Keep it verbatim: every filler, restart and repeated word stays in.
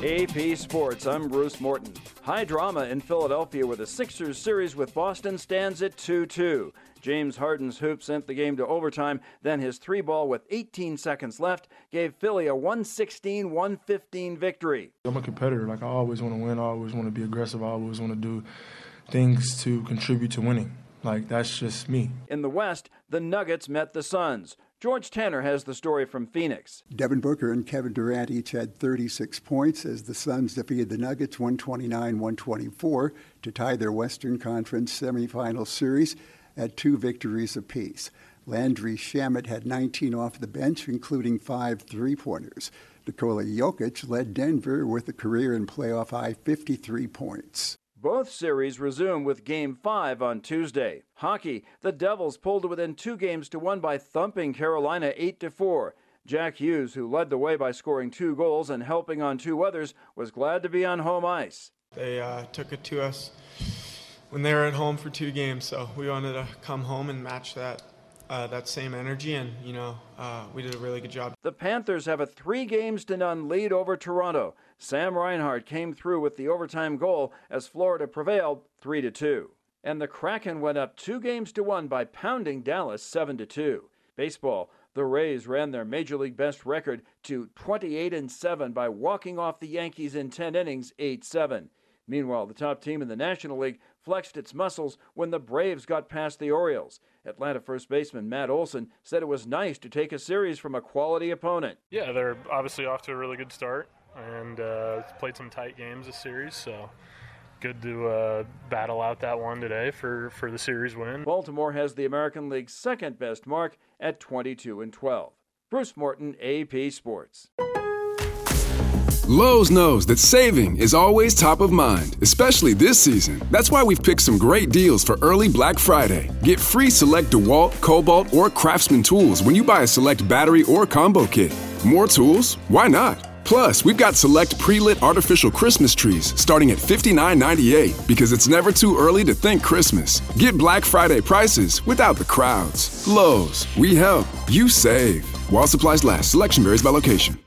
A P Sports, I'm Bruce Morton. High drama in Philadelphia where the Sixers series with Boston stands at two two. James Harden's hoop sent the game to overtime, then his three ball with eighteen seconds left gave Philly a one sixteen one fifteen victory. I'm a competitor. Like, I always want to win. I always want to be aggressive. I always want to do things to contribute to winning. Like, that's just me. In the West, the Nuggets met the Suns. George Tanner has the story from Phoenix. Devin Booker and Kevin Durant each had thirty-six points as the Suns defeated the Nuggets one twenty-nine one twenty-four to tie their Western Conference semifinal series at two victories apiece. Landry Shamet had nineteen off the bench, including five three-pointers. Nikola Jokic led Denver with a career and playoff high fifty-three points. Both series resume with Game five on Tuesday. Hockey, the Devils pulled to within two games to one by thumping Carolina eight to four. Jack Hughes, who led the way by scoring two goals and helping on two others, was glad to be on home ice. They uh, took it to us when they were at home for two games, so we wanted to come home and match that uh, that same energy, and, you know, uh, we did a really good job. The Panthers have a three games to none lead over Toronto. Sam Reinhart came through with the overtime goal as Florida prevailed three to two. And the Kraken went up two games to one by pounding Dallas seven to two. Baseball, the Rays ran their Major League best record to twenty-eight and seven by walking off the Yankees in ten innings, eight seven. Meanwhile, the top team in the National League flexed its muscles when the Braves got past the Orioles. Atlanta first baseman Matt Olson said it was nice to take a series from a quality opponent. Yeah, they're obviously off to a really good start and uh, played some tight games this series, so good to uh, battle out that one today for, for the series win. Baltimore has the American League's second best mark at twenty-two and twelve. Bruce Morton, A P Sports. Lowe's knows that saving is always top of mind, especially this season. That's why we've picked some great deals for early Black Friday. Get free select DeWalt, Cobalt, or Craftsman tools when you buy a select battery or combo kit. More tools? Why not? Plus, we've got select pre-lit artificial Christmas trees starting at fifty-nine ninety-eight because it's never too early to think Christmas. Get Black Friday prices without the crowds. Lowe's, we help, you save. While supplies last, selection varies by location.